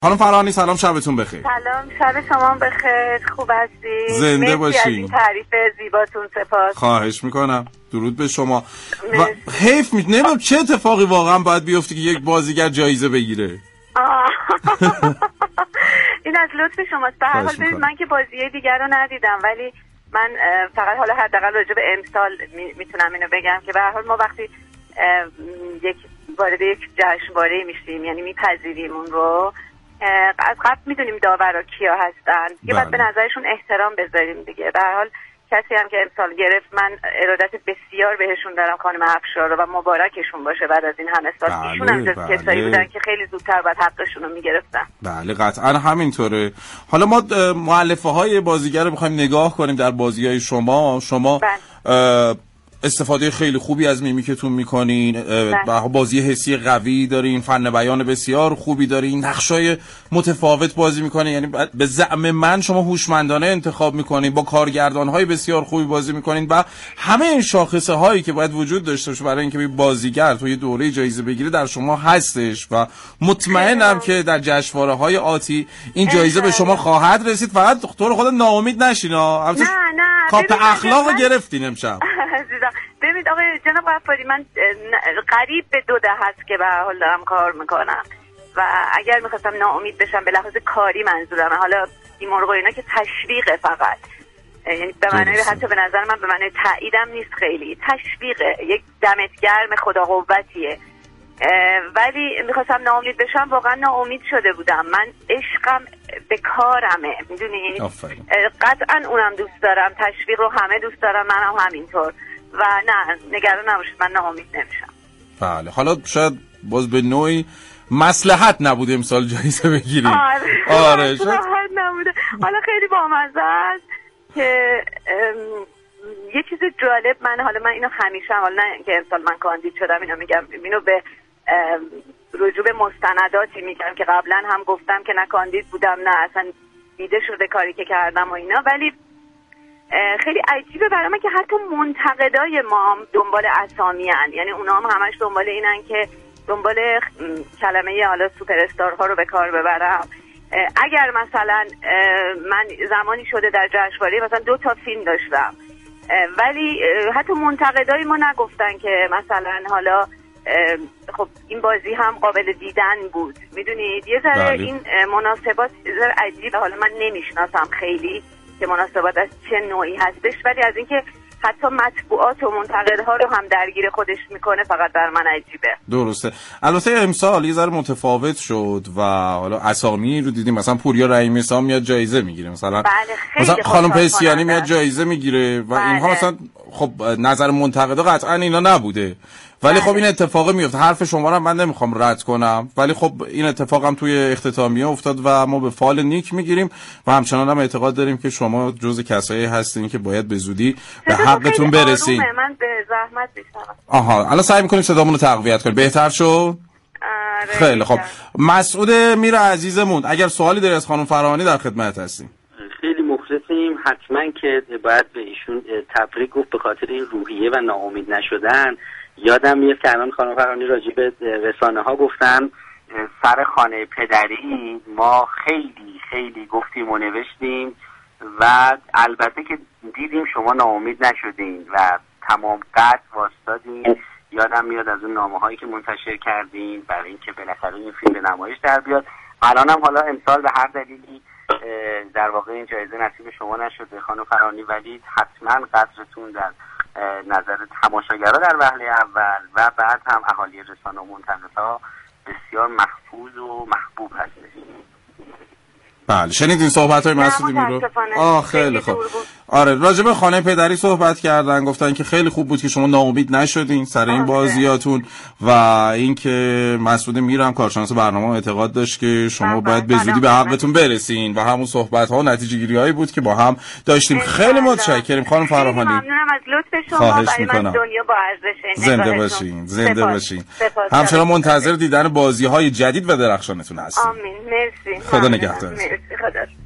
خانم فراهانی سلام، شبتون بخیر. سلام، شب شما بخیر. خوب هستی؟ زنده باشین. از این تعریف زیباتون سپاس. خواهش میکنم. درود به شما. و حیف نمیدونم چه اتفاقی واقعا باید بیفته که یک بازیگر جایزه بگیره. این از لطف شماست. به هر حال ببینید من که بازی دیگر رو ندیدم، ولی من فقط حالا حداقل راجع به امسال میتونم اینو بگم که به هر حال ما وقتی وارد یک جشنواره میشیم، یعنی میپذیریم اون رو، از قبل میدونیم داورا کیا هستن، یه بعد به نظرشون احترام بذاریم دیگه. به هر حال کسی هم که امسال گرفت من ارادت بسیار بهشون دارم، خانم افشار رو، و مبارکشون باشه بعد از این همه سال. ایشون هم جز کسایی بودن که خیلی زودتر باید حقشون رو میگرفتن. بله قطعا همینطوره. حالا ما مؤلفه های بازیگر رو بخوایم نگاه کنیم در بازی های شما استفاده خیلی خوبی از میمیکتون میکنین، بازی حسی قوی دارین، فن بیان بسیار خوبی دارین، نقشای متفاوت بازی میکنین، یعنی به زعم من شما هوشمندانه انتخاب میکنین، با کارگردانهای بسیار خوبی بازی میکنین و همه این شاخصه هایی که باید وجود داشته باشه برای اینکه بازیگر توی دوره جایزه بگیره در شما هستش و مطمئنم که در جشنواره های آتی این جایزه به شما خواهد رسید. فقط طور خود ناامید نشین. نه کاپ اخلاق گرفتین امشب. ببینید آقای جناب غفاری، من قریب به 2 دهه است که به هر حال دارم کار میکنم و اگر میخواستم ناامید بشم به لحاظ کاری منظورم، حالا بیمارغ اینا که تشویقه فقط، یعنی به معنی حتی به نظر من به معنی تاییدم نیست، خیلی تشویقه، یک دمت گرم خدا قوتیه. ولی میخواستم ناامید بشم، واقعا ناامید شده بودم. من عشقم به کارمه، میدونید، قطعا اونم دوست دارم، تشویق رو همه دوست دارم، منم همینطور و نه نگران نباشید من ناامید نمیشم. بله حالا شاید باز به نوعی مصلحت نبوده امسال جایزه بگیریم. آره مصلحت نبوده. حالا خیلی بامزه است که یه چیز جالب، من اینو همیشه، حالا نه که امسال من کاندید شدم اینو میگم، اینو به رجوع به مستنداتی میگم که قبلا هم گفتم که نه کاندید بودم نه اصلا دیده شده کاری که کردم و اینا، ولی خیلی عجیبه برای من که حتی منتقدای ما هم دنبال اسامی هن. یعنی اونا هم همش دنبال اینن که دنبال کلمه حالا سوپر استارها رو به کار ببرم. اگر مثلا من زمانی شده در جشنواره مثلا 2 تا فیلم داشتم، ولی حتی منتقدای ما نگفتن که مثلا حالا خب این بازی هم قابل دیدن بود. میدونید یه ذره این مناسبات ذره عجیبه، حالا من نمیشناسم خیلی که مناسبات از چه نوعی هستش، ولی از اینکه حتی مطبوعات و منتقدها رو هم درگیر خودش میکنه فقط بر من عجیبه. درسته. البته امسال یه ذره متفاوت شد و حالا اسامی رو دیدیم، مثلا پوریا رحیمی سام میاد جایزه میگیره، مثلا خانم پسیانی میاد جایزه میگیره و اینها مثلا خب نظر منتقدا قطعا اینا نبوده، ولی خب این اتفاق میفته. حرف شما رو من نمیخوام رد کنم، ولی خب این اتفاق هم توی اختتامیه افتاد و ما به فال نیک میگیریم و همچنان هم اعتقاد داریم که شما جز کسایی هستین که باید به زودی به حقتون برسین. من به زحمت میشم. الان سعی میکنیم صدامون رو تقویت کنیم. بهتر شد؟ خیلی خب. مسعود میر عزیزمون، اگر سوالی داری از خانم فراهانی در خدمت هستیم. خیلی مخلصیم. حتما که باید به ایشون تبریک گفت به خاطر این روحیه و ناامید نشدن. یادم میاد که الان خانم فراهانی راجع به رسانه ها گفتن سر خانه پدری ما خیلی گفتیم و نوشتیم و البته که دیدیم شما ناامید نشدین و تمام قد واسطادین. یادم میاد از اون نامه هایی که منتشر کردین برای اینکه بالاخره این فیلم به نمایش در بیاد. الانم حالا امسال به هر دلیلی در واقع این جایزه نصیب شما نشده خانم فراهانی، ولی حتما قدرتون در نظر تماشاگرها در وهله اول و بعد هم اهالی رسانه و منتقدها بسیار محفوظ و محبوب هستید. بله شنیدین صحبت‌های مسعود رو؟ خیلی خوب. آره راجع به خانه پدری صحبت کردن، گفتن که خیلی خوب بود که شما ناامید نشدین سر این بازیاتون و اینکه مسعود میرم کارشناس برنامه اعتقاد داشت که شما باید به زودی به حقتون برسین و همون صحبت‌ها و نتیجه‌گیری‌هایی بود که با هم داشتیم. خیلی متشکرم خانم فراهانی. ممنونم از لطف شما. برای من دنیا با ارزشه. زنده باشین. همچنان منتظر دیدن بازی‌های جدید و درخشانتون هستیم. آمین. مرسی. خدا نگهدار. مرسی. خدا